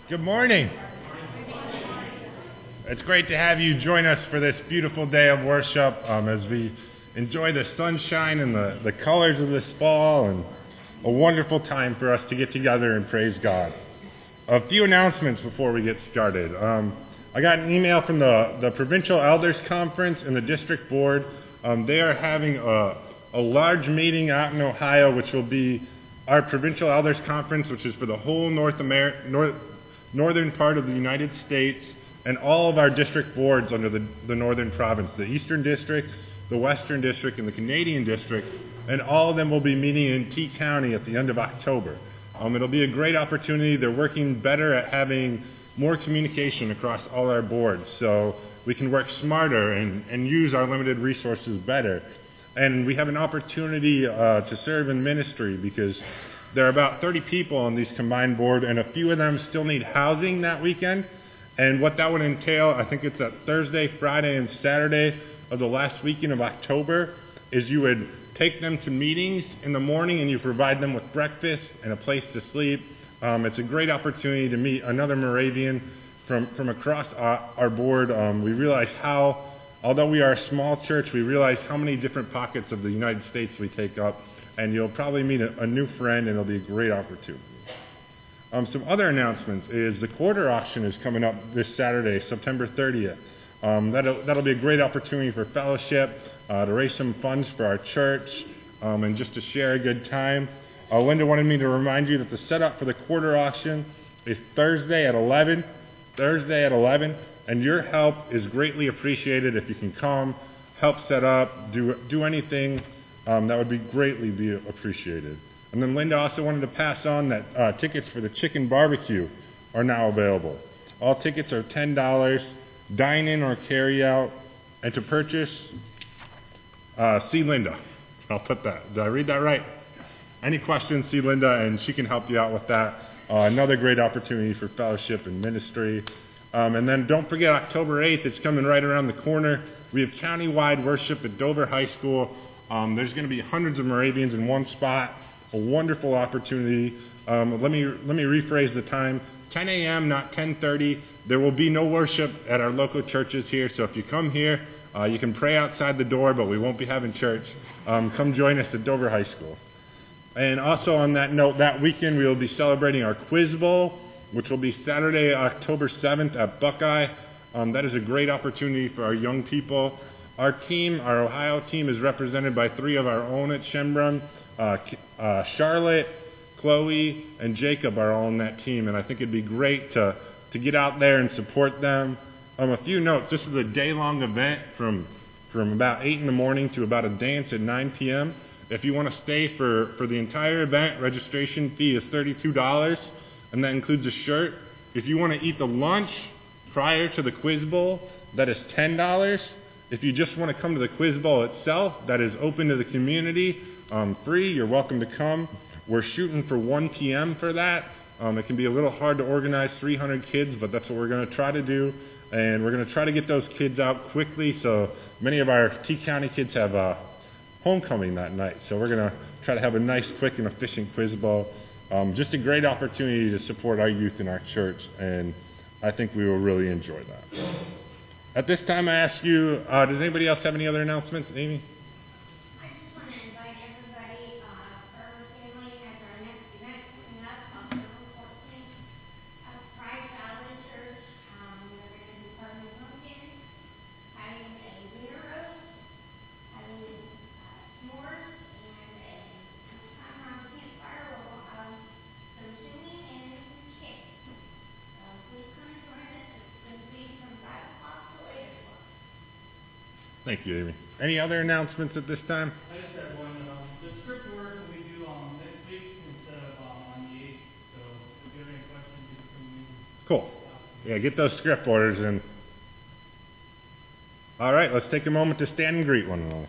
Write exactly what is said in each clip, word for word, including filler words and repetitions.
Good morning. It's great to have you join us for this beautiful day of worship um, as we enjoy the sunshine and the, the colors of this fall, and a wonderful time for us to get together and praise God. A few announcements before we get started. Um, I got an email from the, the Provincial Elders Conference and the District Board. Um, they are having a, a large meeting out in Ohio, which will be our Provincial Elders Conference, which is for the whole North Amer- North, northern part of the United States, and all of our district boards under the, the northern province, the Eastern District, the Western District, and the Canadian District, and all of them will be meeting in T County at the end of October. Um, it'll be a great opportunity. They're working better at having more communication across all our boards, so we can work smarter and, and use our limited resources better. And we have an opportunity uh, to serve in ministry because there are about thirty people on these combined board, and a few of them still need housing that weekend. And what that would entail, I think it's that Thursday, Friday, and Saturday of the last weekend of October, is you would take them to meetings in the morning and you provide them with breakfast and a place to sleep. Um, it's a great opportunity to meet another Moravian from, from across our, our board. Um, we realize how, although we are a small church, we realize how many different pockets of the United States we take up, and you'll probably meet a, a new friend, and it'll be a great opportunity. Um, some other announcements is the quarter auction is coming up this Saturday, September thirtieth. Um, that'll, that'll be a great opportunity for fellowship, uh, to raise some funds for our church, um, and just to share a good time. Uh, Linda wanted me to remind you that the setup for the quarter auction is Thursday at eleven, Thursday at eleven, and your help is greatly appreciated. If you can come, help set up, do, do anything, um, that would be greatly be appreciated. And then Linda also wanted to pass on that uh, tickets for the chicken barbecue are now available. All tickets are ten dollars, dine-in or carry-out, and to purchase, uh, see Linda. I'll put that. Did I read that right? Any questions, see Linda, and she can help you out with that. Uh, another great opportunity for fellowship and ministry. Um, and then don't forget October eighth, it's coming right around the corner. We have county-wide worship at Dover High School. Um, there's going to be hundreds of Moravians in one spot. A wonderful opportunity. Um, let me let me rephrase the time. ten a.m., not ten thirty. There will be no worship at our local churches here, so if you come here, uh, you can pray outside the door, but we won't be having church. Um, come join us at Dover High School. And also on that note, that weekend we will be celebrating our Quiz Bowl, which will be Saturday, October seventh at Buckeye. Um, that is a great opportunity for our young people. Our team, our Ohio team, is represented by three of our own at Shenbrun. Uh, uh, Charlotte, Chloe, and Jacob are all on that team, and I think it'd be great to, to get out there and support them. Um, a few notes, this is a day-long event from, from about eight in the morning to about a dance at nine p.m. If you want to stay for, for the entire event, registration fee is thirty-two dollars, and that includes a shirt. If you want to eat the lunch prior to the Quiz Bowl, that is ten dollars. If you just want to come to the Quiz Bowl itself, that is open to the community. Um, free, you're welcome to come. We're shooting for one p.m. for that. Um, it can be a little hard to organize three hundred kids, but that's what we're going to try to do. And we're going to try to get those kids out quickly, so many of our T County kids have uh, homecoming that night. So we're going to try to have a nice, quick, and efficient Quiz Bowl. Um, just a great opportunity to support our youth in our church, and I think we will really enjoy that. At this time, I ask you, uh, does anybody else have any other announcements? Amy? Thank you, Amy. Any other announcements at this time? I just have one. Um, the script work will be due um, next week instead of um, on the eighth. So if you have any questions, you can come in. Cool. Yeah, get those script orders in. All right, let's take a moment to stand and greet one another.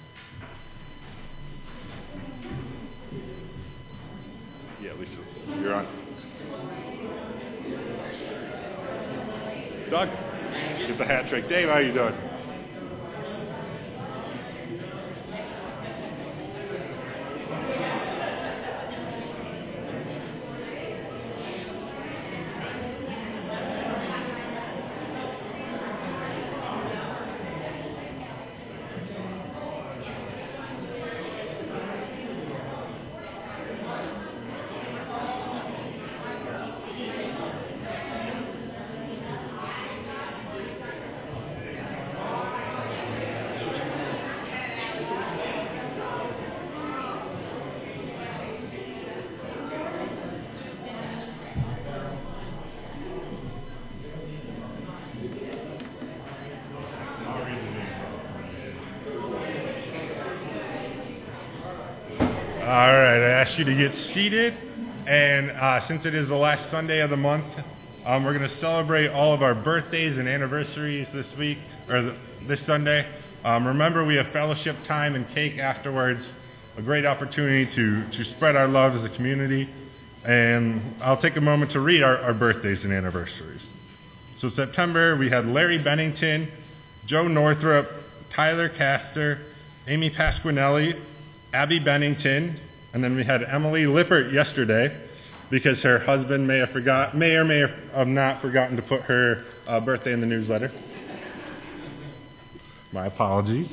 Yeah, Lisa, you're on. Doug, get the hat trick. Dave, how are you doing? All right, I ask you to get seated, and uh, since it is the last Sunday of the month, um, we're going to celebrate all of our birthdays and anniversaries this week, or th- this Sunday. Um, remember, we have fellowship time and cake afterwards, a great opportunity to, to spread our love as a community, and I'll take a moment to read our, our birthdays and anniversaries. So September, we had Larry Bennington, Joe Northrup, Tyler Castor, Amy Pasquinelli, Abby Bennington, and then we had Emily Lippert yesterday because her husband may have forgot, may or may have not forgotten to put her uh, birthday in the newsletter. My apologies.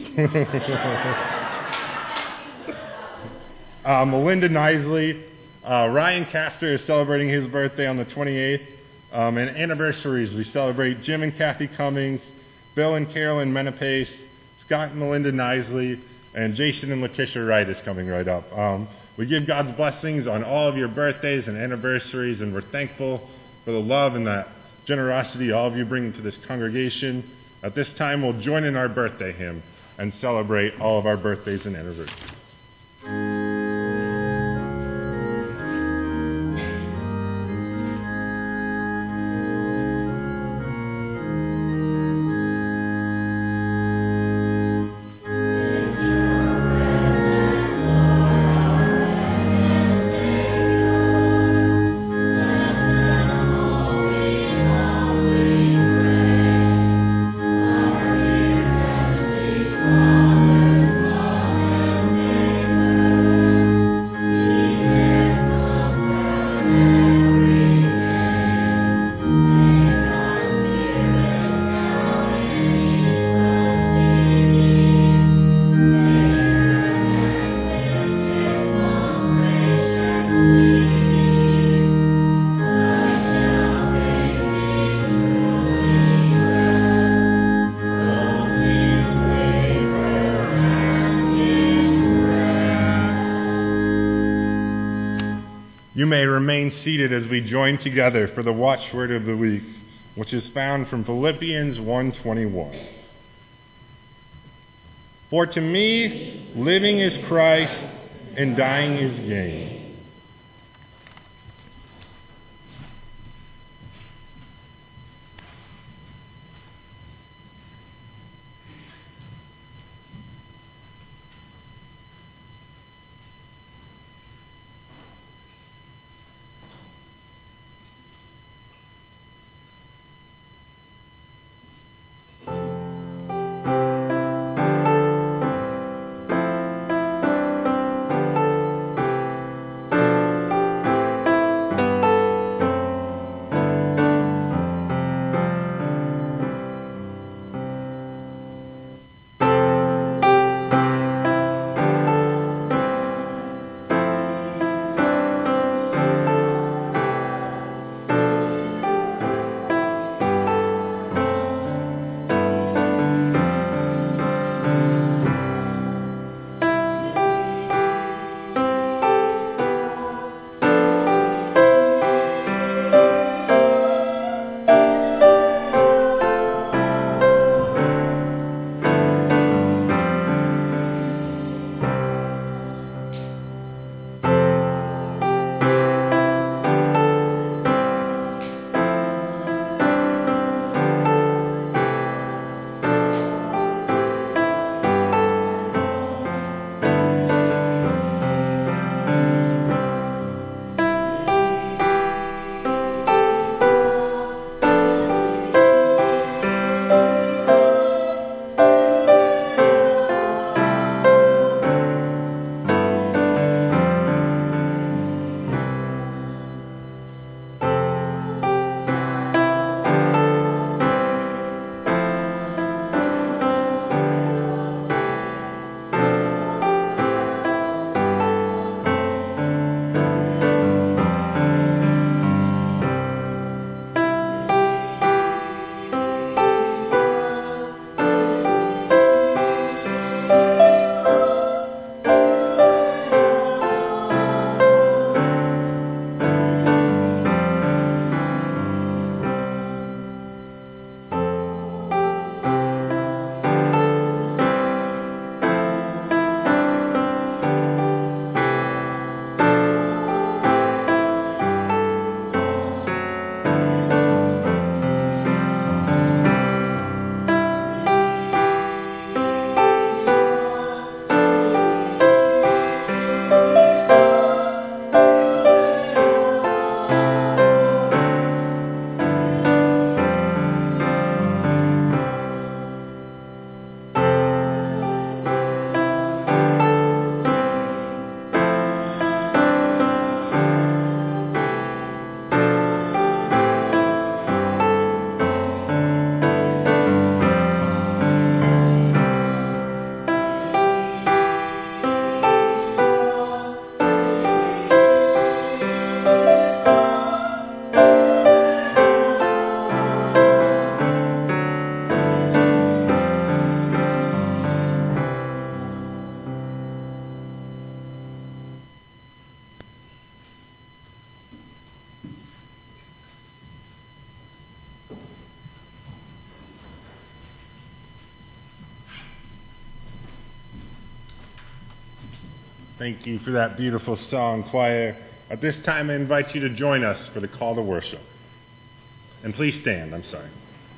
uh, Melinda Nisley, uh, Ryan Castor is celebrating his birthday on the twenty-eighth, um, and anniversaries we celebrate Jim and Kathy Cummings, Bill and Carolyn Menapace, Scott and Melinda Nisley, and Jason and Letitia Wright is coming right up. Um, we give God's blessings on all of your birthdays and anniversaries, and we're thankful for the love and that generosity all of you bring to this congregation. At this time, we'll join in our birthday hymn and celebrate all of our birthdays and anniversaries. You may remain seated as we join together for the watchword of the week, which is found from Philippians one twenty-one. For to me, living is Christ, and dying is gain. Thank you for that beautiful song, choir. At this time, I invite you to join us for the call to worship. And please stand, I'm sorry.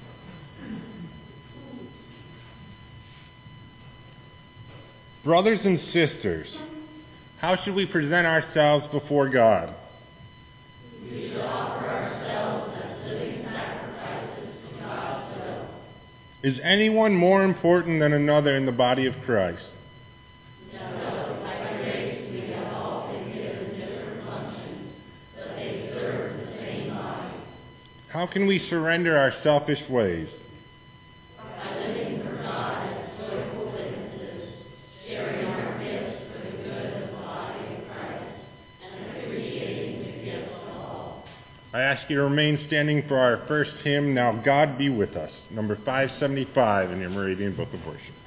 Brothers and sisters, how should we present ourselves before God? We should offer ourselves as living sacrifices to God's will. Is anyone more important than another in the body of Christ? No, by grace we have all been given different functions, but they serve the same body. How can we surrender our selfish ways? By living for God as joyful witnesses, sharing our gifts for the good of the body of Christ, and appreciating the gifts of all. I ask you to remain standing for our first hymn, Now God Be With Us, number five seventy-five in your Moravian Book of Worship.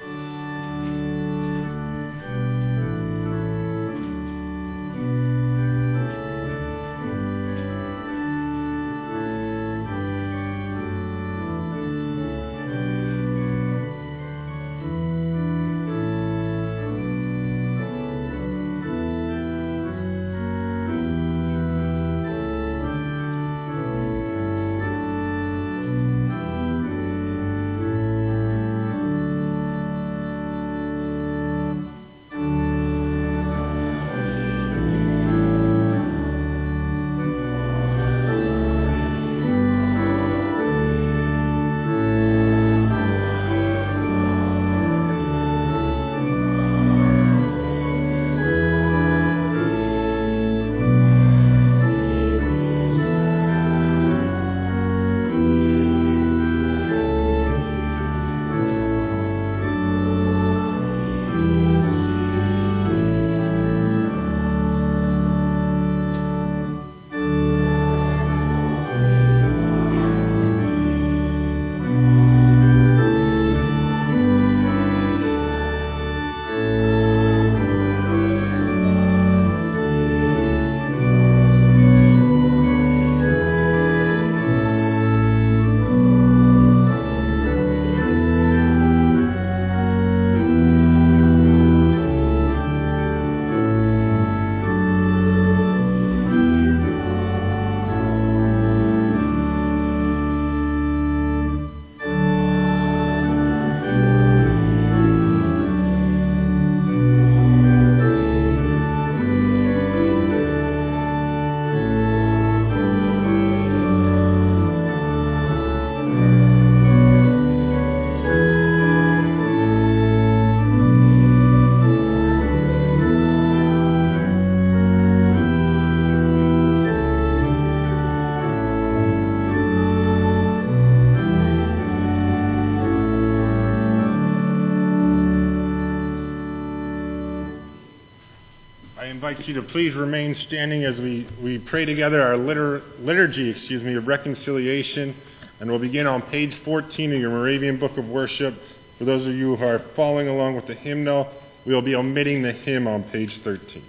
I invite you to please remain standing as we, we pray together our litur- liturgy excuse me, of reconciliation. And we'll begin on page fourteen of your Moravian Book of Worship. For those of you who are following along with the hymnal, we will be omitting the hymn on page thirteen.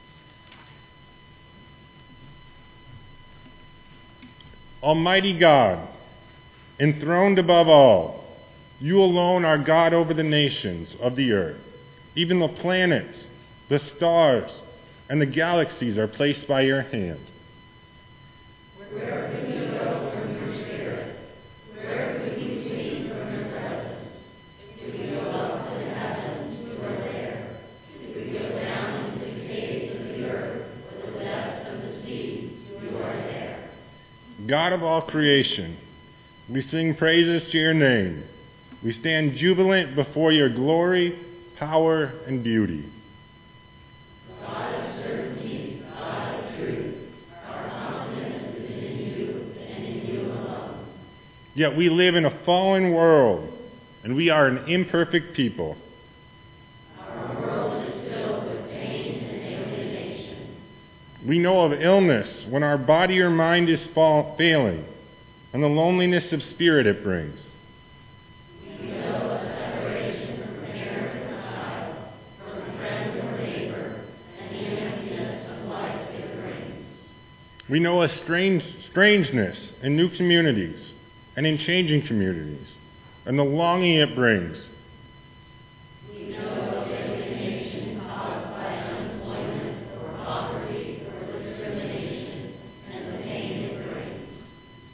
Almighty God, enthroned above all, you alone are God over the nations of the earth. Even the planets, the stars, and the galaxies are placed by your hand. Where can we go from your spirit? Where could we flee from your presence? If we go up to the heavens, you are there. If we go down into the caves of the earth, or the depths of the sea, you are there. God of all creation, we sing praises to your name. We stand jubilant before your glory, power, and beauty. God of certainty, God of truth, our confidence is in you and in you alone. Yet we live in a fallen world, and we are an imperfect people. Our world is filled with pain and alienation. We know of illness when our body or mind is fall- failing, and the loneliness of spirit it brings. We know of separation from parent or child, from friend or neighbor, and the emptiness of life it brings. We know of strange, strangeness in new communities and in changing communities, and the longing it brings. We know of alienation caused by unemployment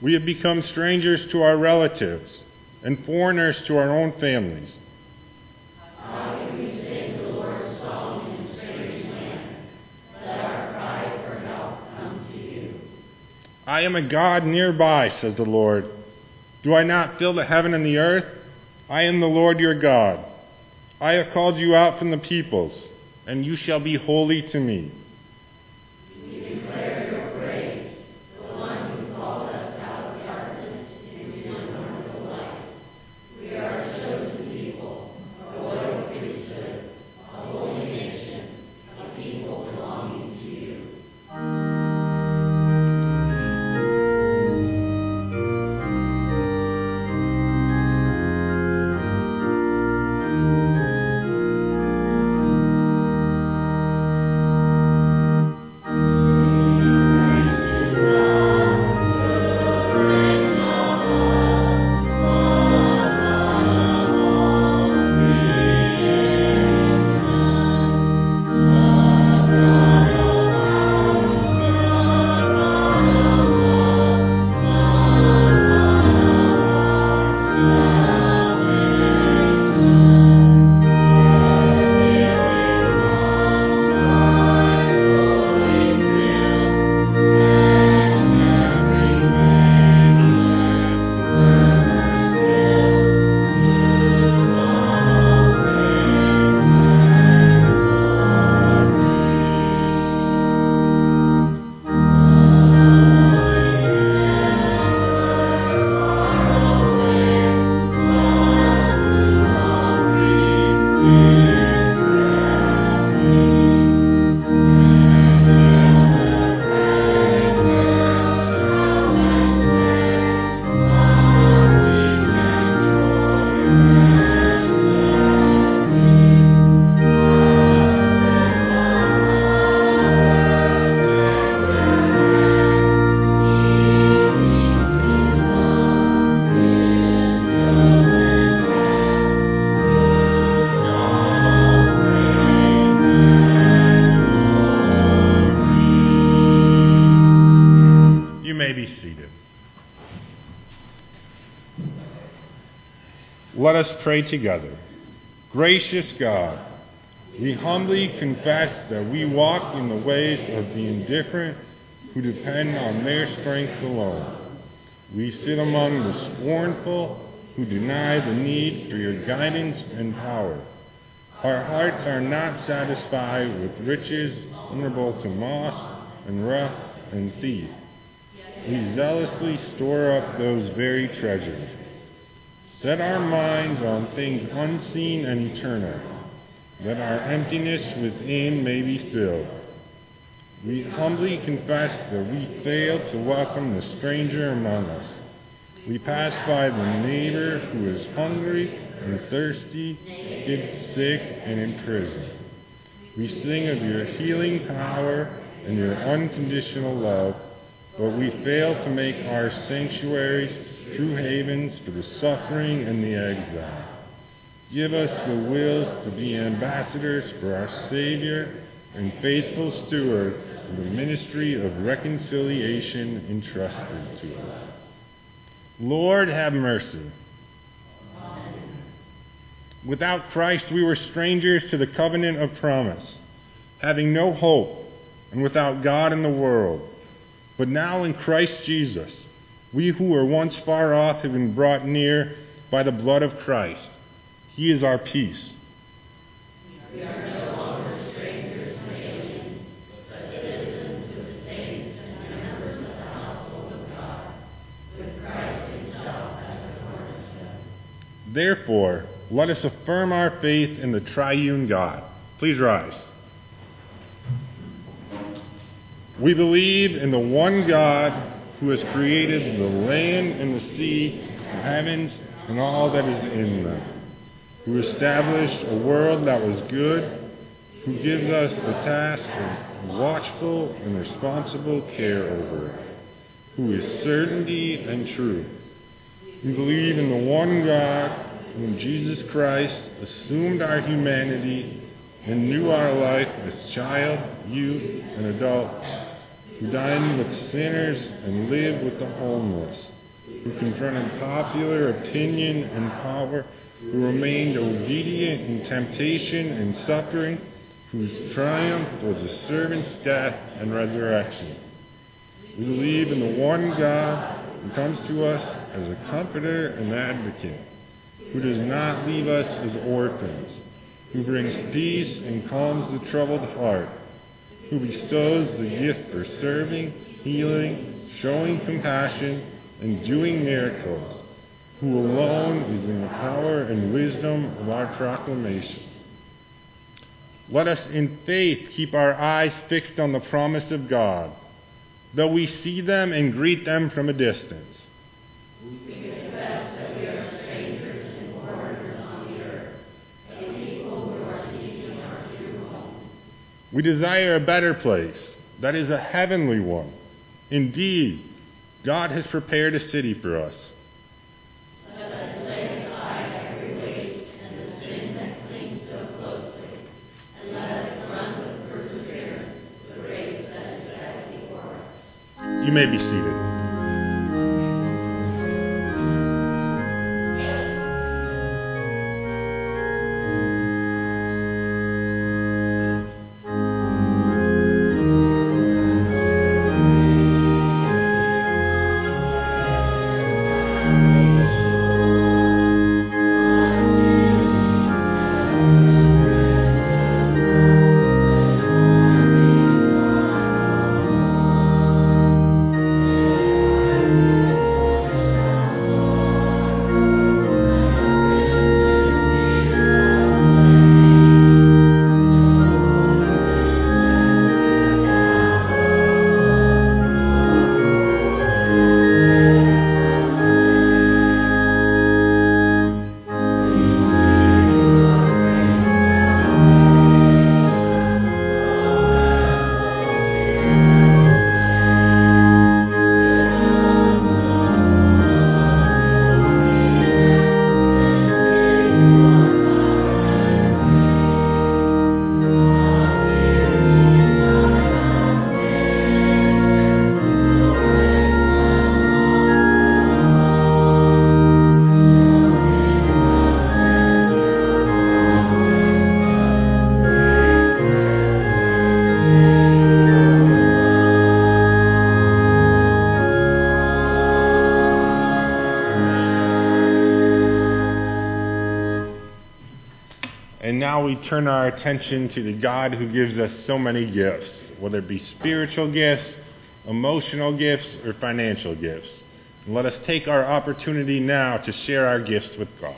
We have become strangers to our relatives and foreigners to our own families. How can we sing the Lord's song in a strange land? Let our cry for help come to you. I am a God nearby, says the Lord. Do I not fill the heaven and the earth? I am the Lord your God. I have called you out from the peoples, and you shall be holy to me. We declare your praise, the one who called us out of darkness into a wonderful light. We are a chosen people, a royal priesthood, a holy nation, a people belonging to you. Let us pray together. Gracious God, we humbly confess that we walk in the ways of the indifferent who depend on their strength alone. We sit among the scornful who deny the need for your guidance and power. Our hearts are not satisfied with riches vulnerable to moss and rust and thief. We zealously store up those very treasures. Set our minds on things unseen and eternal, that our emptiness within may be filled. We humbly confess that we fail to welcome the stranger among us. We pass by the neighbor who is hungry and thirsty, naked, sick, and in prison. We sing of your healing power and your unconditional love, but we fail to make our sanctuaries true havens for the suffering and the exile. Give us the wills to be ambassadors for our Savior and faithful stewards of the ministry of reconciliation entrusted to us. Lord, have mercy. Amen. Without Christ, we were strangers to the covenant of promise, having no hope and without God in the world. But now in Christ Jesus, we who were once far off have been brought near by the blood of Christ. He is our peace. We are no longer strangers and aliens, but citizens with the saints and members of the household of God, with Christ himself as the cornerstone. Therefore, let us affirm our faith in the triune God. Please rise. We believe in the one God who has created the land and the sea, the heavens, and all that is in them, who established a world that was good, who gives us the task of watchful and responsible care over it, who is certainty and truth. We believe in the one God, whom Jesus Christ assumed our humanity and knew our life as child, youth, and adult, who dined with sinners and lived with the homeless, who confronted popular opinion and power, who remained obedient in temptation and suffering, whose triumph was a servant's death and resurrection. We believe in the one God who comes to us as a comforter and advocate, who does not leave us as orphans, who brings peace and calms the troubled heart, who bestows the gift for serving, healing, showing compassion, and doing miracles, who alone is in the power and wisdom of our proclamation. Let us in faith keep our eyes fixed on the promise of God, though we see them and greet them from a distance. We confess that we are strangers and foreigners on the earth, a people who are seeking our true home. We desire a better place, that is a heavenly one. Indeed, God has prepared a city for us. Let us lay aside every weight and the sin that clings so closely, and let us run with perseverance the race that is set before us. You may be seated. And now we turn our attention to the God who gives us so many gifts, whether it be spiritual gifts, emotional gifts, or financial gifts. And let us take our opportunity now to share our gifts with God.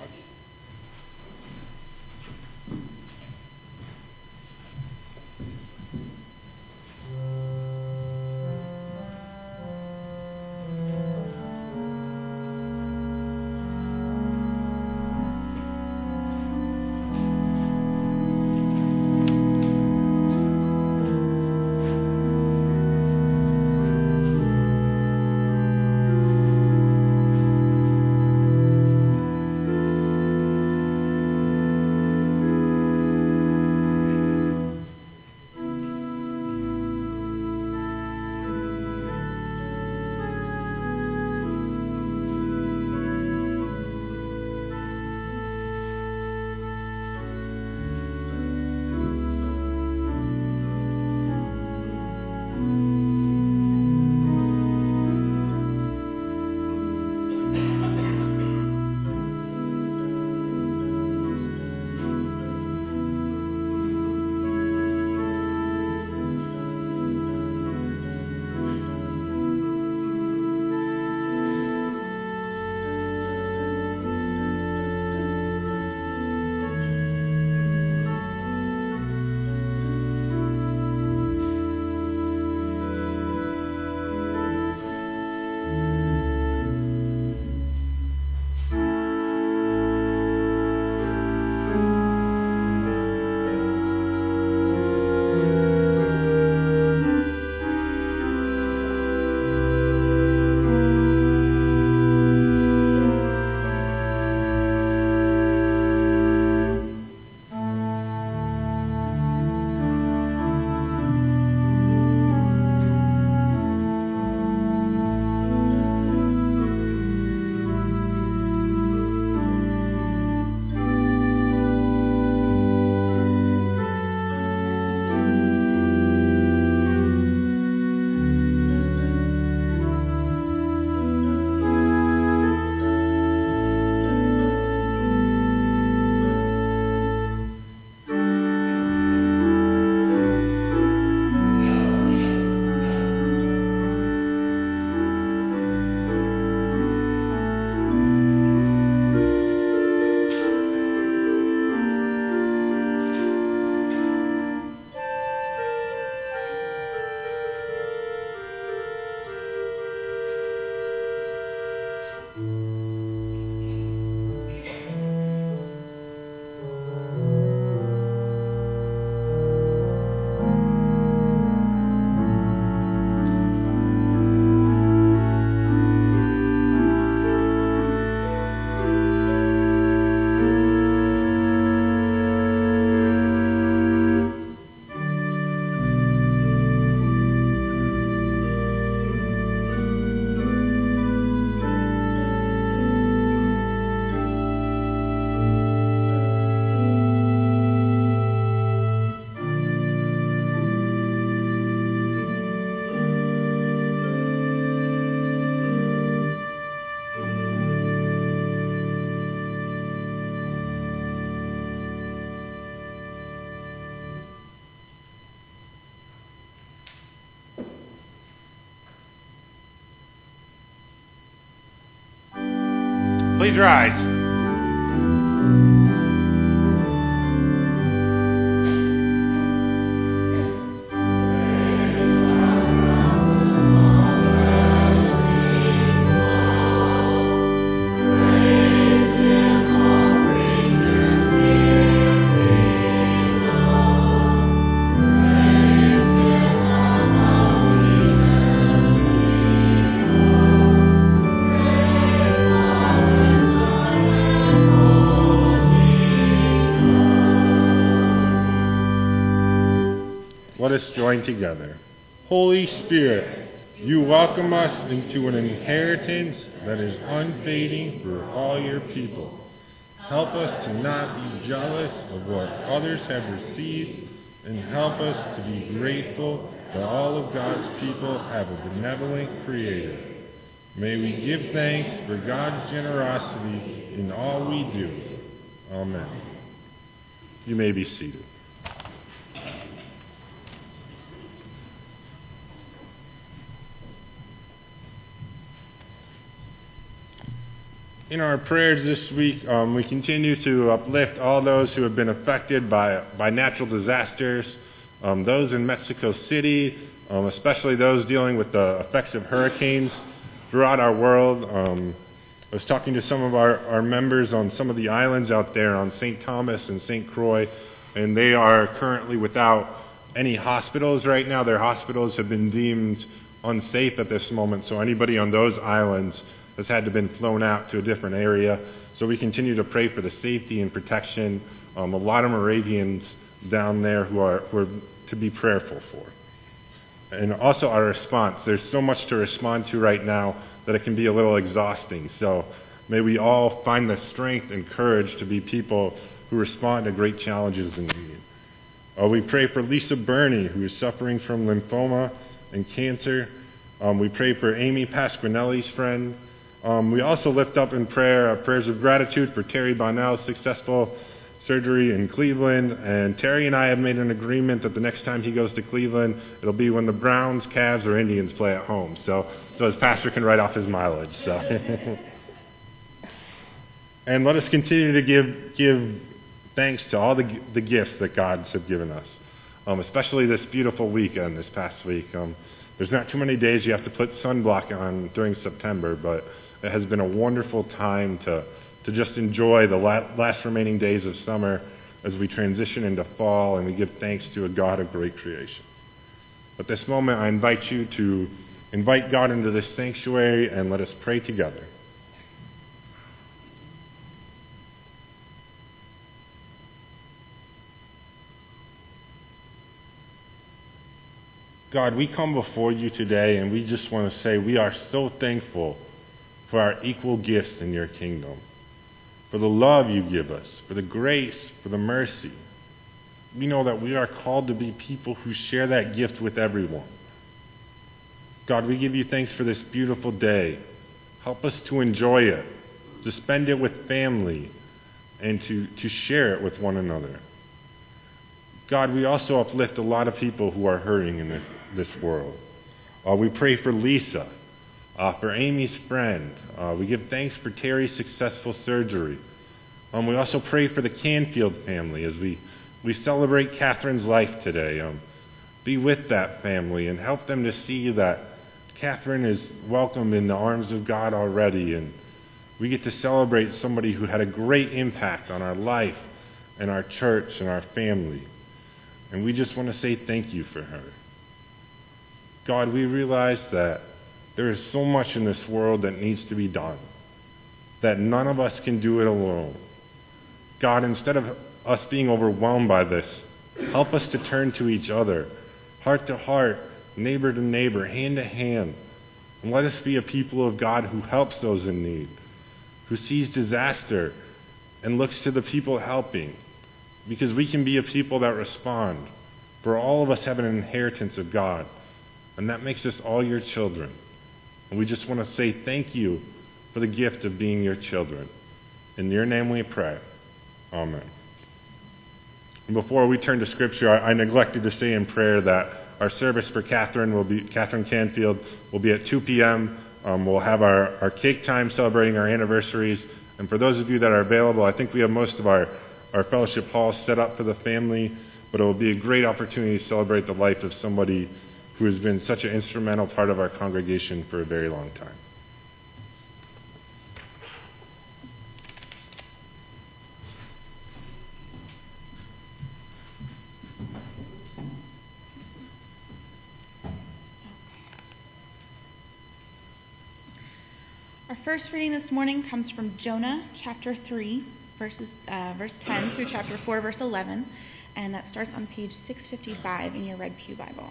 Please rise. Let us join together. Holy Spirit, you welcome us into an inheritance that is unfading for all your people. Help us to not be jealous of what others have received, and help us to be grateful that all of God's people have a benevolent Creator. May we give thanks for God's generosity in all we do. Amen. You may be seated. In our prayers this week, um, we continue to uplift all those who have been affected by, by natural disasters, um, those in Mexico City, um, especially those dealing with the effects of hurricanes throughout our world. Um, I was talking to some of our, our members on some of the islands out there on Saint Thomas and Saint Croix, and they are currently without any hospitals right now. Their hospitals have been deemed unsafe at this moment, so anybody on those islands has had to been flown out to a different area. So we continue to pray for the safety and protection. Um, a lot of Moravians down there who are, who are to be prayerful for. And also our response. There's so much to respond to right now that it can be a little exhausting. So may we all find the strength and courage to be people who respond to great challenges and need. Uh, we pray for Lisa Burney, who is suffering from lymphoma and cancer. Um, we pray for Amy Pasquinelli's friend. Um, we also lift up in prayer uh, prayers of gratitude for Terry Bonnell's successful surgery in Cleveland. And Terry and I have made an agreement that the next time he goes to Cleveland, it'll be when the Browns, Cavs, or Indians play at home. So, so his pastor can write off his mileage. So. And let us continue to give give thanks to all the the gifts that God has given us, um, especially this beautiful weekend this past week. Um, there's not too many days you have to put sunblock on during September, but it has been a wonderful time to, to just enjoy the last remaining days of summer as we transition into fall and we give thanks to a God of great creation. At this moment, I invite you to invite God into this sanctuary and let us pray together. God, we come before you today and we just want to say we are so thankful for our equal gifts in your kingdom, for the love you give us, for the grace, for the mercy. We know that we are called to be people who share that gift with everyone. God, we give you thanks for this beautiful day. Help us to enjoy it, to spend it with family, and to, to share it with one another. God, we also uplift a lot of people who are hurting in this, this world. Uh, we pray for Lisa, uh, for Amy's friend. Uh, we give thanks for Terry's successful surgery. Um, we also pray for the Canfield family as we, we celebrate Catherine's life today. Um, be with that family and help them to see that Catherine is welcome in the arms of God already, and we get to celebrate somebody who had a great impact on our life and our church and our family. And we just want to say thank you for her. God, we realize that there is so much in this world that needs to be done, that none of us can do it alone. God, instead of us being overwhelmed by this, help us to turn to each other, heart to heart, neighbor to neighbor, hand to hand. And let us be a people of God who helps those in need, who sees disaster and looks to the people helping. Because we can be a people that respond. For all of us have an inheritance of God. And that makes us all your children. And we just want to say thank you for the gift of being your children. In your name we pray. Amen. And before we turn to Scripture, I, I neglected to say in prayer that our service for Catherine will be Catherine Canfield will be at two p.m. Um, we'll have our, our cake time celebrating our anniversaries And for those of you that are available, I think we have most of our, our fellowship halls set up for the family, but it will be a great opportunity to celebrate the life of somebody who has been such an instrumental part of our congregation for a very long time. Our first reading this morning comes from Jonah chapter three, verses uh, verse ten through chapter four, verse eleven, and that starts on page six fifty-five in your Red Pew Bible.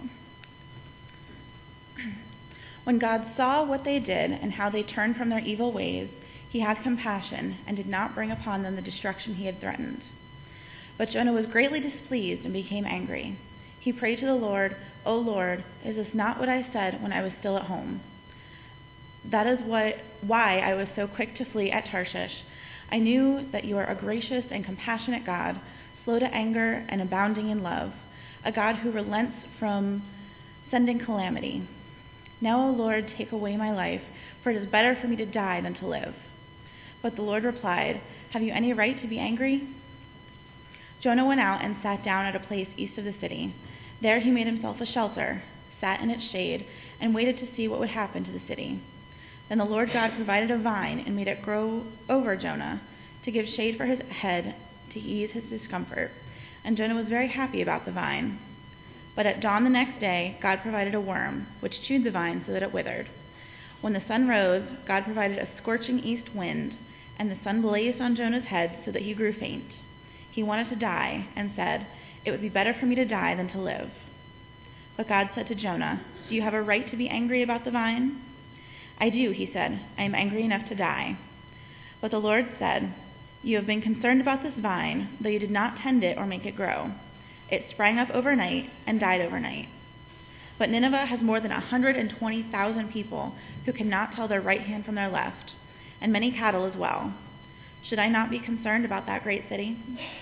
When God saw what they did and how they turned from their evil ways, he had compassion and did not bring upon them the destruction he had threatened. But Jonah was greatly displeased and became angry. He prayed to the Lord, "O Lord, is this not what I said when I was still at home? That is what, why I was so quick to flee at Tarshish. I knew that you are a gracious and compassionate God, slow to anger and abounding in love, a God who relents from sending calamity. Now, O Lord, take away my life, for it is better for me to die than to live." But the Lord replied, "Have you any right to be angry?" Jonah went out and sat down at a place east of the city. There he made himself a shelter, sat in its shade, and waited to see what would happen to the city. Then the Lord God provided a vine and made it grow over Jonah to give shade for his head to ease his discomfort. And Jonah was very happy about the vine. But at dawn the next day, God provided a worm, which chewed the vine so that it withered. When the sun rose, God provided a scorching east wind, and the sun blazed on Jonah's head so that he grew faint. He wanted to die and said, "It would be better for me to die than to live." But God said to Jonah, "Do you have a right to be angry about the vine?" "I do," he said. "I am angry enough to die." But the Lord said, "You have been concerned about this vine, though you did not tend it or make it grow. It sprang up overnight and died overnight. But Nineveh has more than one hundred twenty thousand people who cannot tell their right hand from their left, and many cattle as well. Should I not be concerned about that great city?"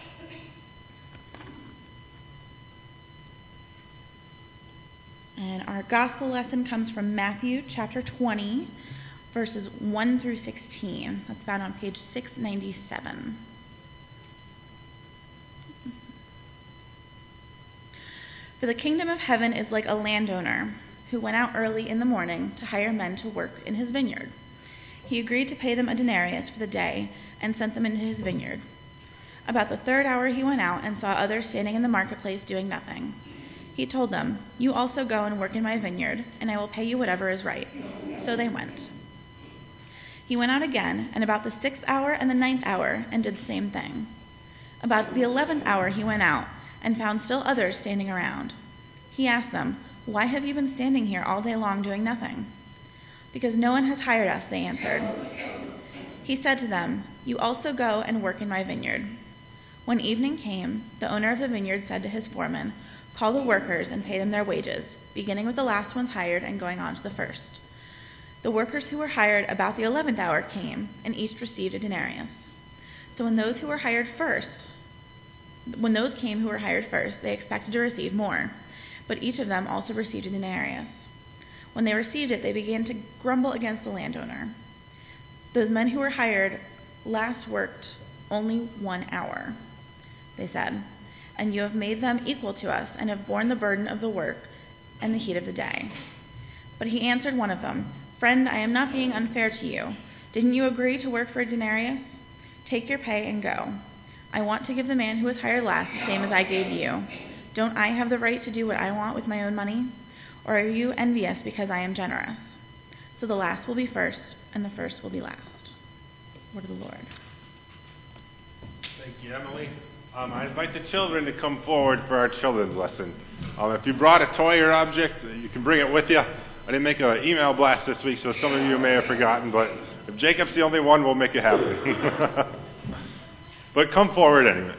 And our gospel lesson comes from Matthew chapter twenty, verses one through sixteen. That's found on page six ninety-seven. For the kingdom of heaven is like a landowner who went out early in the morning to hire men to work in his vineyard. He agreed to pay them a denarius for the day and sent them into his vineyard. About the third hour he went out and saw others standing in the marketplace doing nothing. He told them, "You also go and work in my vineyard, and I will pay you whatever is right." So they went. He went out again, and about the sixth hour and the ninth hour, and did the same thing. About the eleventh hour he went out, and found still others standing around. He asked them, "Why have you been standing here all day long doing nothing?" "Because no one has hired us," they answered. He said to them, "You also go and work in my vineyard." When evening came, the owner of the vineyard said to his foreman, "Call the workers and pay them their wages, beginning with the last ones hired and going on to the first." The workers who were hired about the eleventh hour came, and each received a denarius. So when those who were hired first, when those came who were hired first, they expected to receive more, but each of them also received a denarius. When they received it, they began to grumble against the landowner. "Those men who were hired last worked only one hour," they said, "and you have made them equal to us and have borne the burden of the work and the heat of the day." But he answered one of them, "Friend, I am not being unfair to you. Didn't you agree to work for a denarius? Take your pay and go. I want to give the man who was hired last the same as I gave you. Don't I have the right to do what I want with my own money? Or are you envious because I am generous?" So the last will be first, and the first will be last. Word of the Lord. Thank you, Emily. Um, I invite the children to come forward for our children's lesson. Um, if you brought a toy or object, you can bring it with you. I didn't make an email blast this week, so some of you may have forgotten, but if Jacob's the only one, we'll make it happen. But come forward anyway.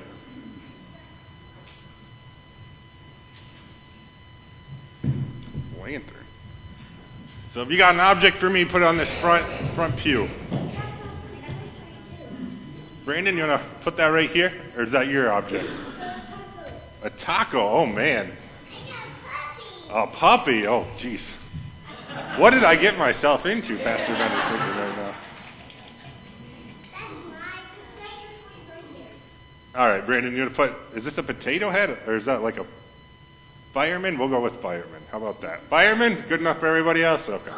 Lantern. So if you got an object for me, put it on this front front pew. Brandon, you want to put that right here? Or is that your object? A taco. Oh, man. A puppy. Oh, jeez. What did I get myself into, Pastor Bennett, thinking right now? All right, Brandon, you're going to put, is this a potato head or is that like a fireman? We'll go with fireman. How about that? Fireman? Good enough for everybody else? Okay.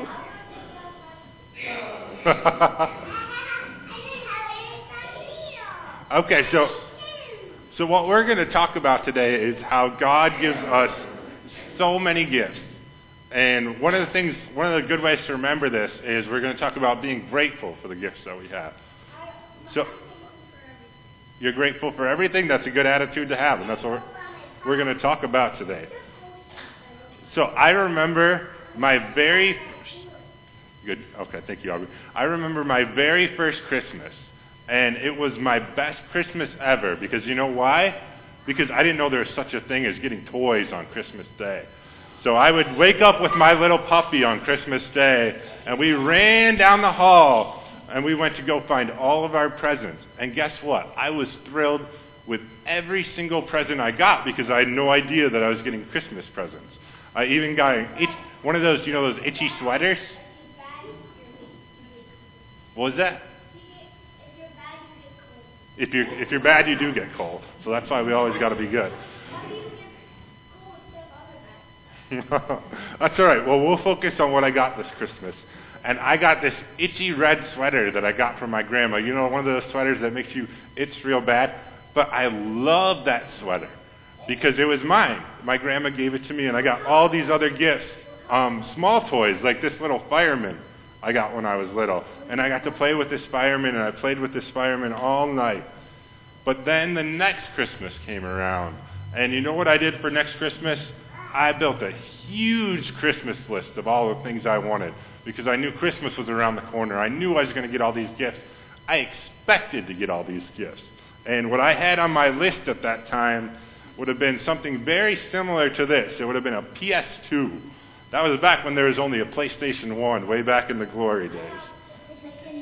Okay, so so what we're going to talk about today is how God gives us so many gifts. And one of the things, one of the good ways to remember this is we're going to talk about being grateful for the gifts that we have. So you're grateful for everything? That's a good attitude to have, and that's what we're, we're going to talk about today. So I remember my very good. Okay, thank you, Aubrey. I remember my very first Christmas, and it was my best Christmas ever. Because you know why? Because I didn't know there was such a thing as getting toys on Christmas Day. So I would wake up with my little puppy on Christmas Day, and we ran down the hall, and we went to go find all of our presents. And guess what? I was thrilled with every single present I got because I had no idea that I was getting Christmas presents. I even got an itch, one of those, you know, those itchy sweaters. What was that? If you're if you're bad, you do get cold. So that's why we always got to be good. That's all right. Well, we'll focus on what I got this Christmas. And I got this itchy red sweater that I got from my grandma. You know, one of those sweaters that makes you itch real bad. But I love that sweater because it was mine. My grandma gave it to me, and I got all these other gifts, um, small toys like this little fireman I got when I was little. And I got to play with this fireman, and I played with this fireman all night. But then the next Christmas came around. And you know what I did for next Christmas? I built a huge Christmas list of all the things I wanted because I knew Christmas was around the corner. I knew I was going to get all these gifts. I expected to get all these gifts. And what I had on my list at that time would have been something very similar to this. It would have been a P S two. That was back when there was only a PlayStation one, way back in the glory days.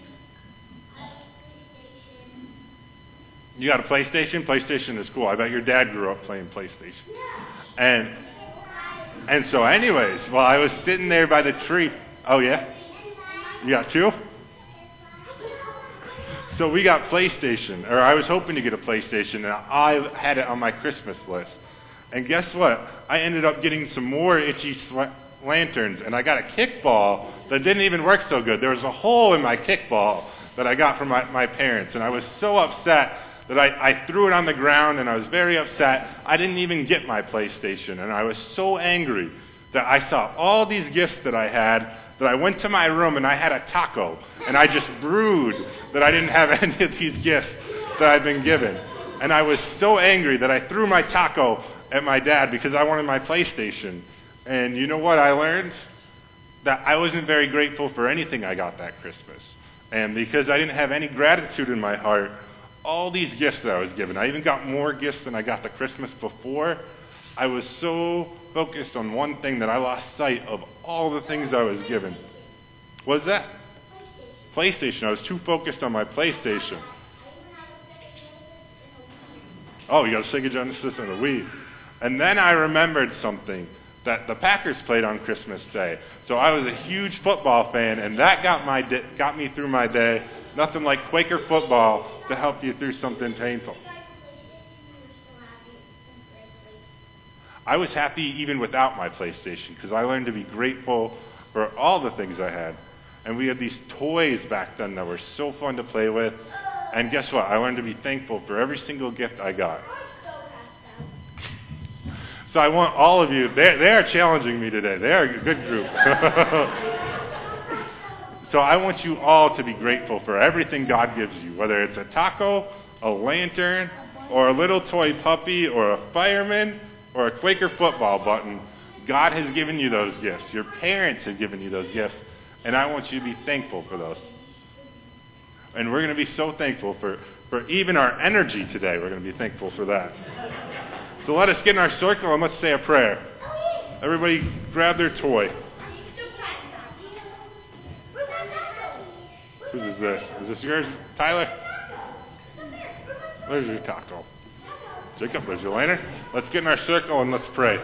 You got a PlayStation? PlayStation is cool. I bet your dad grew up playing PlayStation. And and so anyways, while I was sitting there by the tree, oh yeah? You got two? So we got PlayStation, or I was hoping to get a PlayStation, and I had it on my Christmas list. And guess what? I ended up getting some more itchy sw- lanterns, and I got a kickball that didn't even work so good. There was a hole in my kickball that I got from my, my parents, and I was so upset that I, I threw it on the ground, and I was very upset. I didn't even get my PlayStation, and I was so angry that I saw all these gifts that I had that I went to my room, and I had a taco, and I just brewed that I didn't have any of these gifts that I'd been given. And I was so angry that I threw my taco at my dad because I wanted my PlayStation. And you know what I learned? That I wasn't very grateful for anything I got that Christmas. And because I didn't have any gratitude in my heart, all these gifts that I was given, I even got more gifts than I got the Christmas before. I was so focused on one thing that I lost sight of all the things I was given. What was that? PlayStation. I was too focused on my PlayStation. Oh, you got a Sega Genesis and a Wii. And then I remembered something, that the Packers played on Christmas Day. So I was a huge football fan, and that got my di- got me through my day. Nothing like Quaker football to help you through something painful. I was happy even without my PlayStation because I learned to be grateful for all the things I had. And we had these toys back then that were so fun to play with. And guess what? I learned to be thankful for every single gift I got. So I want all of you, they they are challenging me today. They are a good group. So I want you all to be grateful for everything God gives you, whether it's a taco, a lantern, or a little toy puppy, or a fireman, or a Quaker football button. God has given you those gifts. Your parents have given you those gifts, and I want you to be thankful for those. And we're going to be so thankful for, for even our energy today. We're going to be thankful for that. So let us get in our circle and let's say a prayer. Everybody grab their toy. Whose is this? Is this yours, Tyler? There's your taco. Jacob, there's your lantern. Let's get in our circle and let's pray.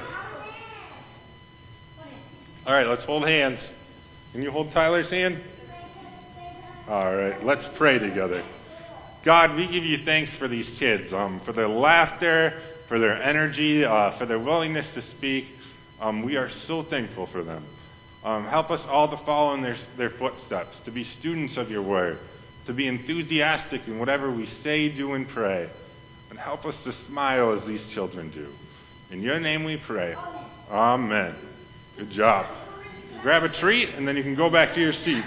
All right, let's hold hands. Can you hold Tyler's hand? All right, let's pray together. God, we give you thanks for these kids, um, for their laughter, for their energy, uh, for their willingness to speak. Um, we are so thankful for them. Um, help us all to follow in their, their footsteps, to be students of your word, to be enthusiastic in whatever we say, do, and pray. And help us to smile as these children do. In your name we pray. Amen. Good job. Grab a treat, and then you can go back to your seats.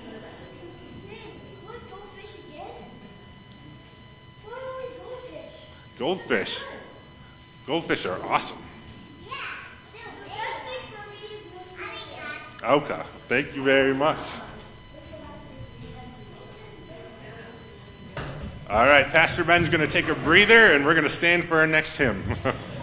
Goldfish. Goldfish are awesome. Okay. Thank you very much. All right, Pastor Ben's going to take a breather, and we're going to stand for our next hymn.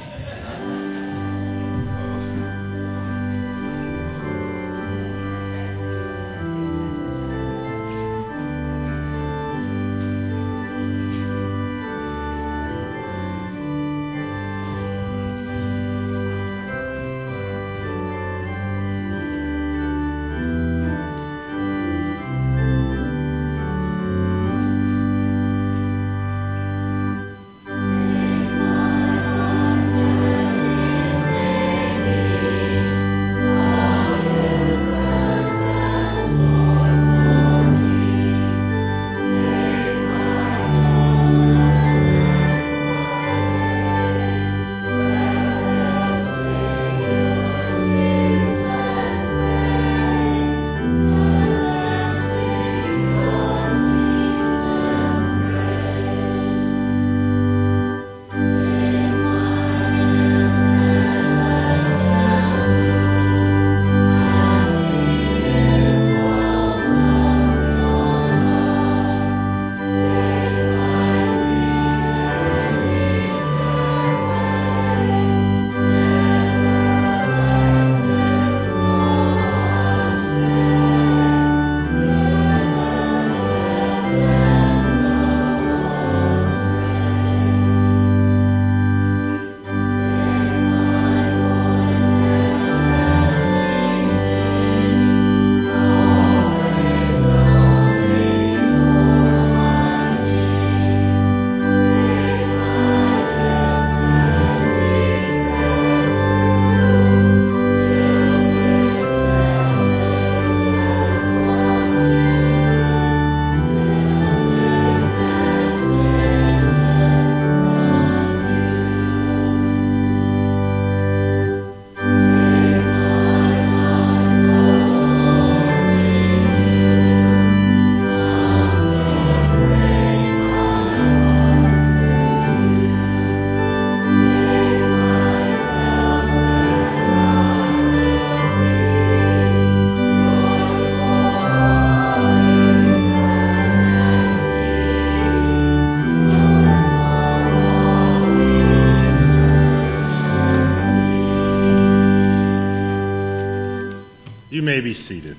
may be seated.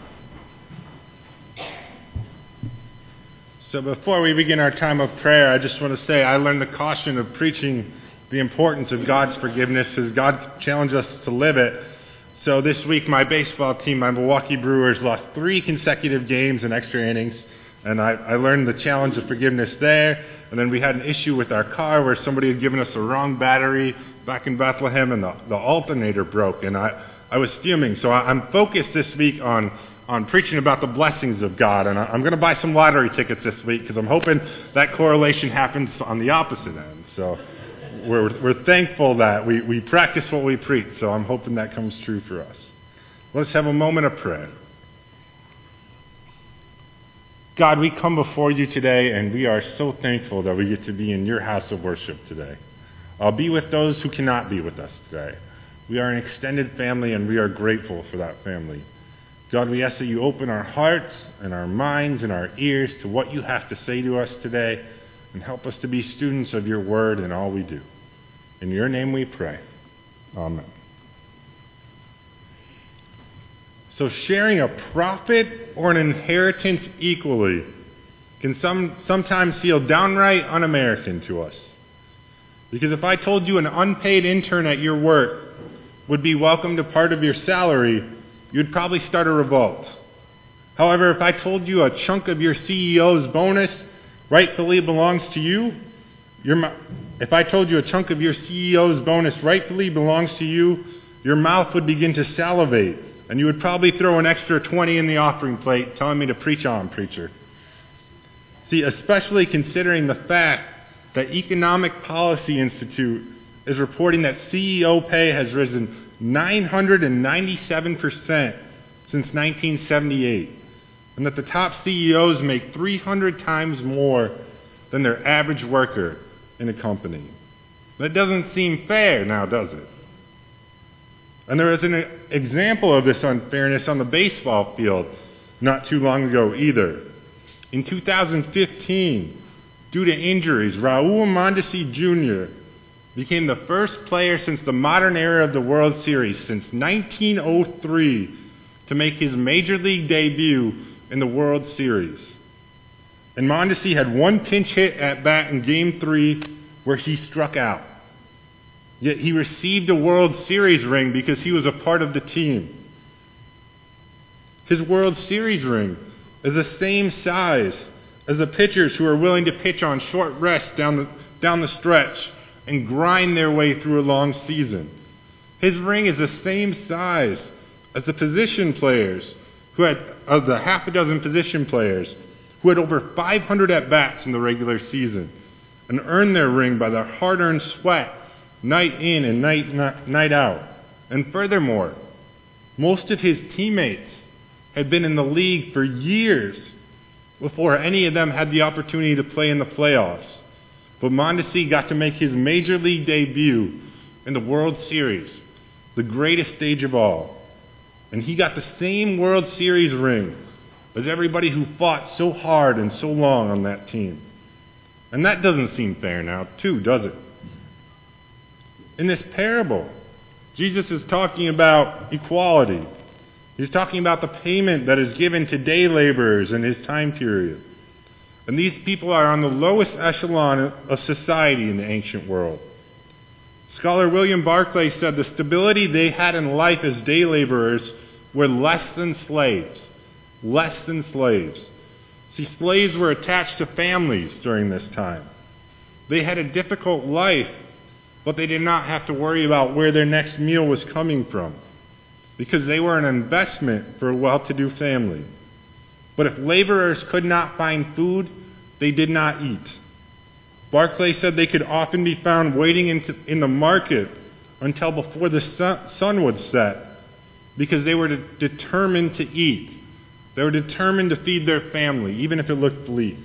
So before we begin our time of prayer, I just want to say I learned the caution of preaching the importance of God's forgiveness as God challenged us to live it. So this week my baseball team, my Milwaukee Brewers, lost three consecutive games in extra innings, and I, I learned the challenge of forgiveness there. And then we had an issue with our car where somebody had given us a wrong battery back in Bethlehem, and the, the alternator broke, and I, I was fuming. So I, I'm focused this week on on preaching about the blessings of God, and I, I'm going to buy some lottery tickets this week because I'm hoping that correlation happens on the opposite end. So we're we're thankful that we, we practice what we preach, so I'm hoping that comes true for us. Let's have a moment of prayer. God, we come before you today, and we are so thankful that we get to be in your house of worship today. I'll be with those who cannot be with us today. We are an extended family, and we are grateful for that family. God, we ask that you open our hearts and our minds and our ears to what you have to say to us today, and help us to be students of your word in all we do. In your name we pray. Amen. So sharing a profit or an inheritance equally can some, sometimes feel downright un-American to us. Because if I told you an unpaid intern at your work would be welcomed a part of your salary, you'd probably start a revolt. However, if I told you a chunk of your C E O's bonus rightfully belongs to you, your, if I told you a chunk of your C E O's bonus rightfully belongs to you, your mouth would begin to salivate, and you would probably throw an extra twenty in the offering plate telling me to preach on, preacher. See, especially considering the fact that Economic Policy Institute is reporting that C E O pay has risen nine hundred ninety-seven percent since nineteen seventy-eight, and that the top C E Os make three hundred times more than their average worker in a company. That doesn't seem fair now, does it? And there was an example of this unfairness on the baseball field not too long ago either. In two thousand fifteen, due to injuries, Raul Mondesi Junior became the first player since the modern era of the World Series, since nineteen oh three, to make his major league debut in the World Series. And Mondesi had one pinch hit at bat in Game three where he struck out. Yet he received a World Series ring because he was a part of the team. His World Series ring is the same size as the pitchers who are willing to pitch on short rests down the, down the stretch and grind their way through a long season. His ring is the same size as the position players who had, of the half a dozen position players who had over five hundred at-bats in the regular season and earned their ring by their hard-earned sweat night in and night, night, night out. And furthermore, most of his teammates had been in the league for years before any of them had the opportunity to play in the playoffs. But Mondesi got to make his major league debut in the World Series, the greatest stage of all. And he got the same World Series ring as everybody who fought so hard and so long on that team. And that doesn't seem fair now, too, does it? In this parable, Jesus is talking about equality. He's talking about the payment that is given to day laborers in his time period. And these people are on the lowest echelon of society in the ancient world. Scholar William Barclay said the stability they had in life as day laborers were less than slaves. Less than slaves. See, slaves were attached to families during this time. They had a difficult life, but they did not have to worry about where their next meal was coming from, because they were an investment for a well-to-do family. But if laborers could not find food, they did not eat. Barclay said they could often be found waiting in, to, in the market until before the sun, sun would set, because they were de- determined to eat. They were determined to feed their family, even if it looked bleak.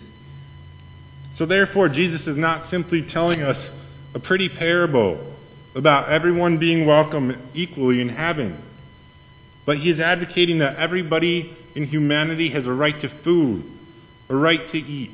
So therefore, Jesus is not simply telling us a pretty parable about everyone being welcome equally in heaven, but he is advocating that everybody in humanity has a right to food, a right to eat.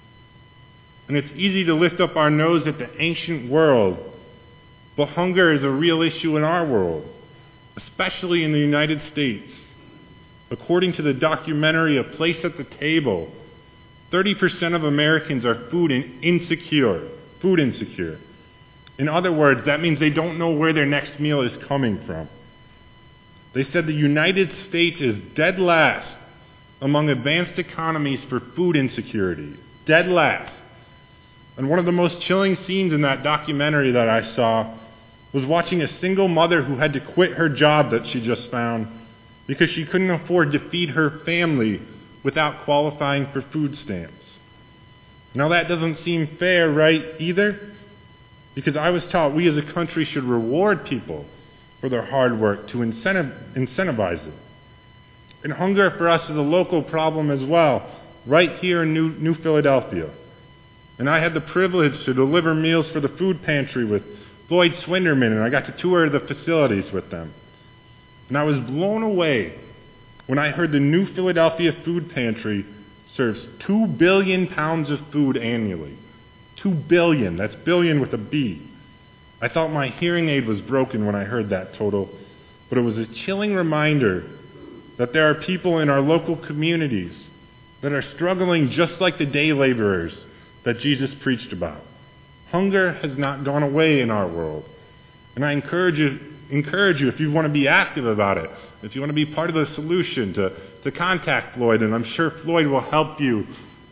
And it's easy to lift up our nose at the ancient world, but hunger is a real issue in our world, especially in the United States. According to the documentary A Place at the Table, thirty percent of Americans are food insecure, food insecure. In other words, that means they don't know where their next meal is coming from. They said the United States is dead last among advanced economies for food insecurity. Dead last. And one of the most chilling scenes in that documentary that I saw was watching a single mother who had to quit her job that she just found because she couldn't afford to feed her family without qualifying for food stamps. Now that doesn't seem fair, right, either? Because I was taught we as a country should reward people for their hard work to incentive, incentivize it. And hunger for us is a local problem as well, right here in New, New Philadelphia. And I had the privilege to deliver meals for the food pantry with Floyd Swinderman, and I got to tour the facilities with them. And I was blown away when I heard the New Philadelphia Food Pantry serves two billion pounds of food annually. Two billion. That's billion with a B. I thought my hearing aid was broken when I heard that total, but it was a chilling reminder that there are people in our local communities that are struggling just like the day laborers that Jesus preached about. Hunger has not gone away in our world. And I encourage you, encourage you if you want to be active about it, if you want to be part of the solution, to, to contact Floyd, and I'm sure Floyd will help you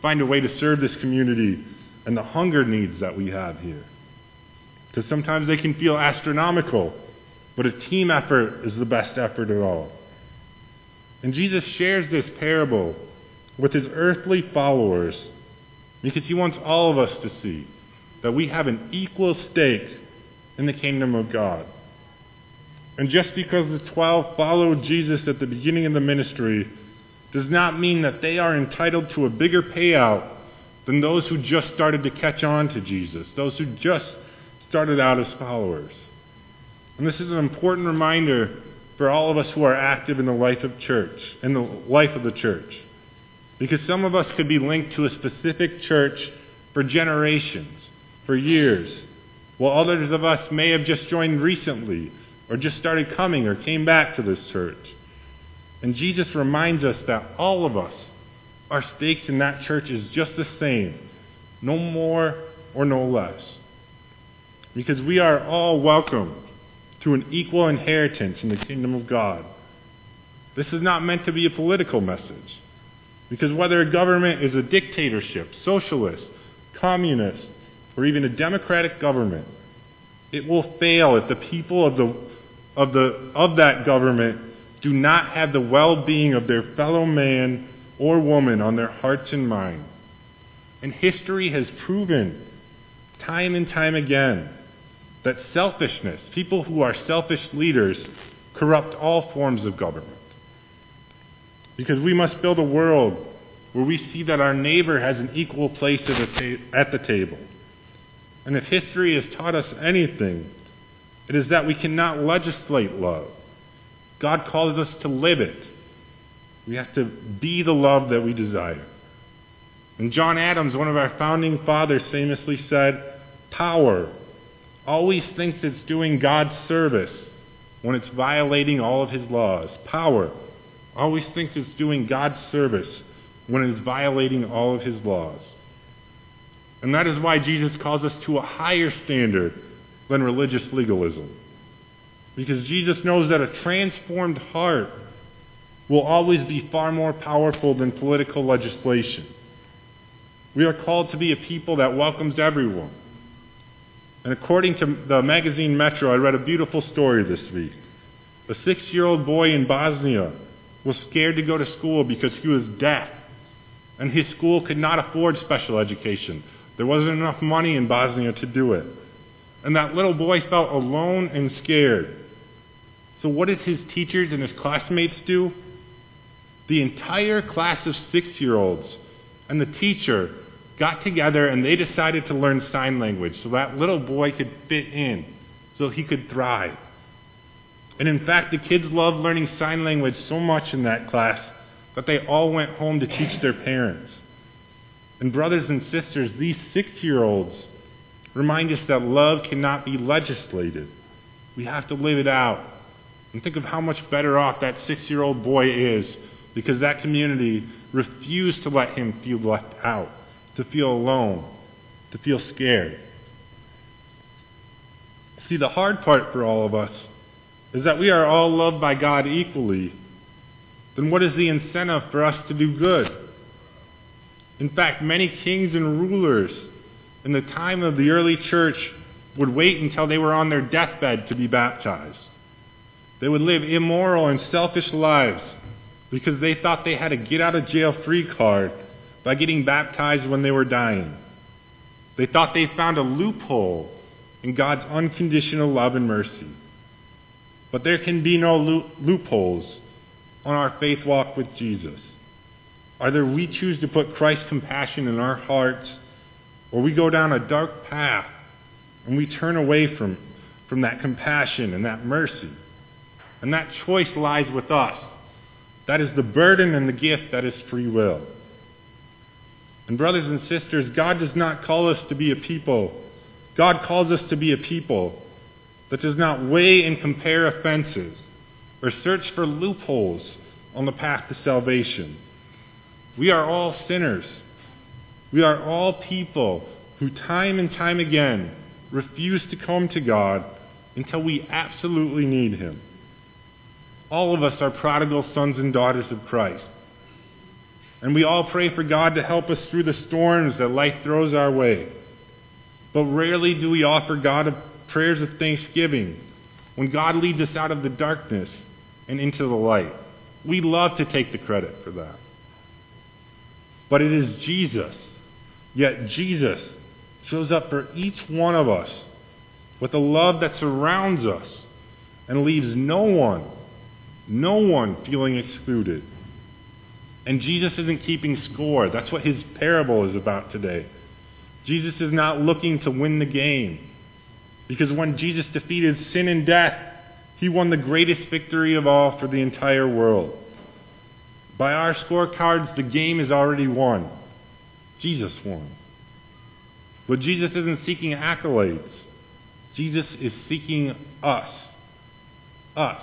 find a way to serve this community and the hunger needs that we have here. Because sometimes they can feel astronomical, but a team effort is the best effort at all. And Jesus shares this parable with his earthly followers because he wants all of us to see that we have an equal stake in the kingdom of God. And just because the twelve followed Jesus at the beginning of the ministry does not mean that they are entitled to a bigger payout than those who just started to catch on to Jesus, those who just started out as followers. And this is an important reminder for all of us who are active in the life of church, in the life of the church. Because some of us could be linked to a specific church for generations, for years, while others of us may have just joined recently or just started coming or came back to this church. And Jesus reminds us that all of us, our stakes in that church is just the same, no more or no less. Because we are all welcome to an equal inheritance in the kingdom of God. This is not meant to be a political message. Because whether a government is a dictatorship, socialist, communist, or even a democratic government, it will fail if the people of the of the of that government do not have the well-being of their fellow man or woman on their hearts and mind. And history has proven time and time again that selfishness, people who are selfish leaders, corrupt all forms of government. Because we must build a world where we see that our neighbor has an equal place at the, ta- at the table. And if history has taught us anything, it is that we cannot legislate love. God calls us to live it. We have to be the love that we desire. And John Adams, one of our founding fathers, famously said, "Power always thinks it's doing God's service when it's violating all of his laws." Power always thinks it's doing God's service when it is violating all of his laws. And that is why Jesus calls us to a higher standard than religious legalism. Because Jesus knows that a transformed heart will always be far more powerful than political legislation. We are called to be a people that welcomes everyone. And according to the magazine Metro, I read a beautiful story this week. A six-year-old boy in Bosnia was scared to go to school because he was deaf, and his school could not afford special education. There wasn't enough money in Bosnia to do it. And that little boy felt alone and scared. So what did his teachers and his classmates do? The entire class of six-year-olds and the teacher got together and they decided to learn sign language so that little boy could fit in, so he could thrive. And in fact, the kids loved learning sign language so much in that class that they all went home to teach their parents. And brothers and sisters, these six-year-olds remind us that love cannot be legislated. We have to live it out. And think of how much better off that six-year-old boy is because that community refused to let him feel left out, to feel alone, to feel scared. See, the hard part for all of us is that we are all loved by God equally. Then what is the incentive for us to do good? In fact, many kings and rulers in the time of the early church would wait until they were on their deathbed to be baptized. They would live immoral and selfish lives because they thought they had a get-out-of-jail-free card by getting baptized when they were dying. They thought they found a loophole in God's unconditional love and mercy. But there can be no lo- loopholes on our faith walk with Jesus. Either we choose to put Christ's compassion in our hearts, or we go down a dark path and we turn away from, from that compassion and that mercy. And that choice lies with us. That is the burden and the gift that is free will. And brothers and sisters, God does not call us to be a people. God calls us to be a people that does not weigh and compare offenses or search for loopholes on the path to salvation. We are all sinners. We are all people who time and time again refuse to come to God until we absolutely need him. All of us are prodigal sons and daughters of Christ. And we all pray for God to help us through the storms that life throws our way. But rarely do we offer God prayers of thanksgiving when God leads us out of the darkness and into the light. We love to take the credit for that. But it is Jesus, yet Jesus shows up for each one of us with a love that surrounds us and leaves no one, no one feeling excluded. And Jesus isn't keeping score. That's what his parable is about today. Jesus is not looking to win the game. Because when Jesus defeated sin and death, he won the greatest victory of all for the entire world. By our scorecards, the game is already won. Jesus won. But Jesus isn't seeking accolades. Jesus is seeking us. Us.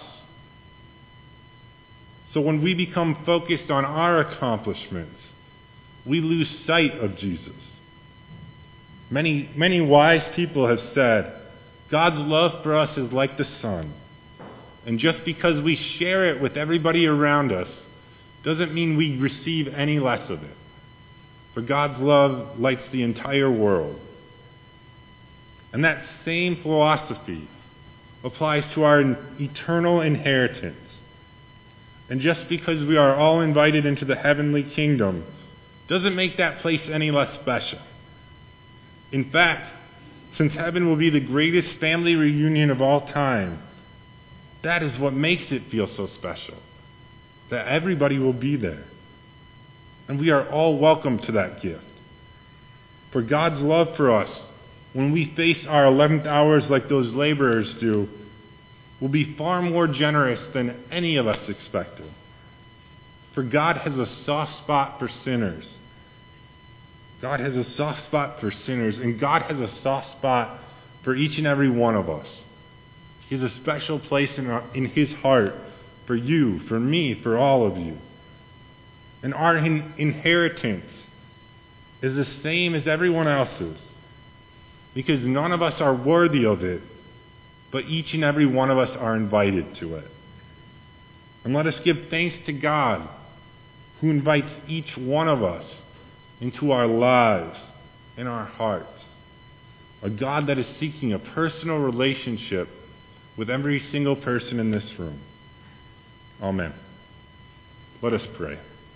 So when we become focused on our accomplishments, we lose sight of Jesus. Many, many wise people have said, God's love for us is like the sun. And just because we share it with everybody around us doesn't mean we receive any less of it. For God's love lights the entire world. And that same philosophy applies to our eternal inheritance. And just because we are all invited into the heavenly kingdom doesn't make that place any less special. In fact, since heaven will be the greatest family reunion of all time, that is what makes it feel so special, that everybody will be there. And we are all welcome to that gift. For God's love for us, when we face our eleventh hours like those laborers do, will be far more generous than any of us expected. For God has a soft spot for sinners. God has a soft spot for sinners, and God has a soft spot for each and every one of us. He has a special place in, our, in his heart for you, for me, for all of you. And our in, inheritance is the same as everyone else's, because none of us are worthy of it, but each and every one of us are invited to it. And let us give thanks to God, who invites each one of us into our lives and our hearts. A God that is seeking a personal relationship with every single person in this room. Amen. Let us pray.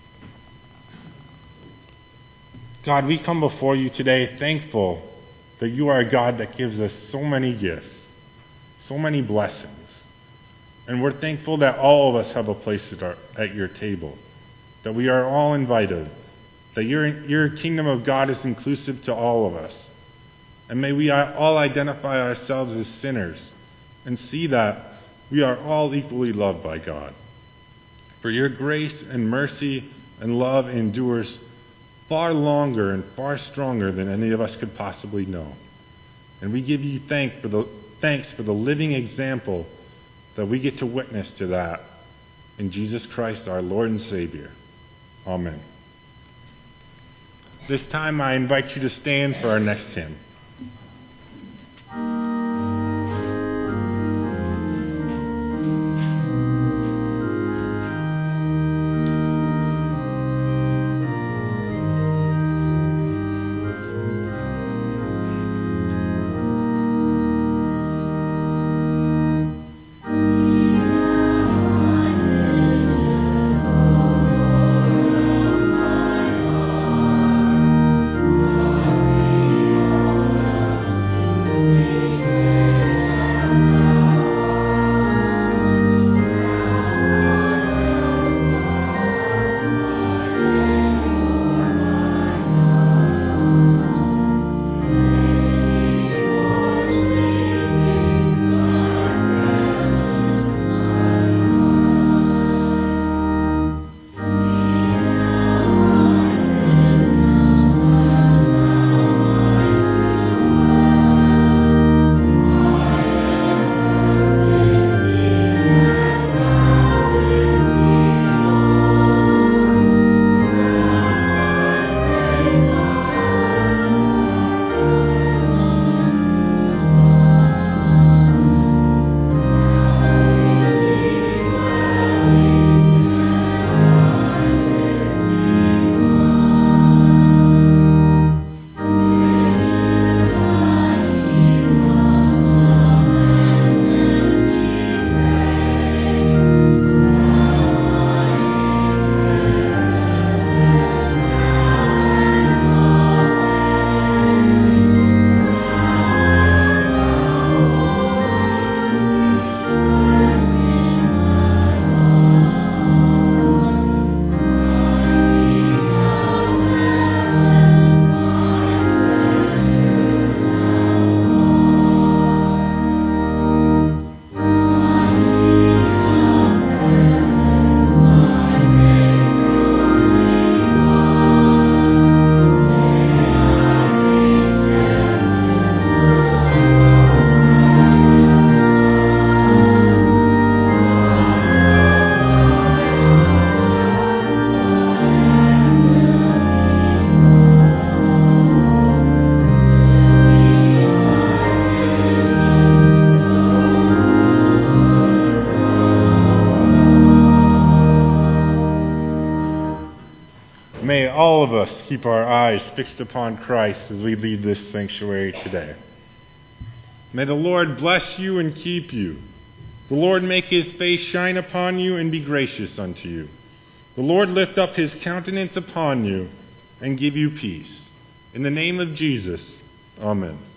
God, we come before you today thankful that you are a God that gives us so many gifts, so many blessings. And we're thankful that all of us have a place at, our, at your table, that we are all invited, that your, your kingdom of God is inclusive to all of us. And may we all identify ourselves as sinners and see that we are all equally loved by God. For your grace and mercy and love endures far longer and far stronger than any of us could possibly know. And we give you thank for the, thanks for the living example that we get to witness to that in Jesus Christ, our Lord and Savior. Amen. This time I invite you to stand for our next hymn. Amen. may all of us keep our eyes fixed upon Christ as we leave this sanctuary today. May the Lord bless you and keep you. The Lord make his face shine upon you and be gracious unto you. The Lord lift up his countenance upon you and give you peace. In the name of Jesus, amen.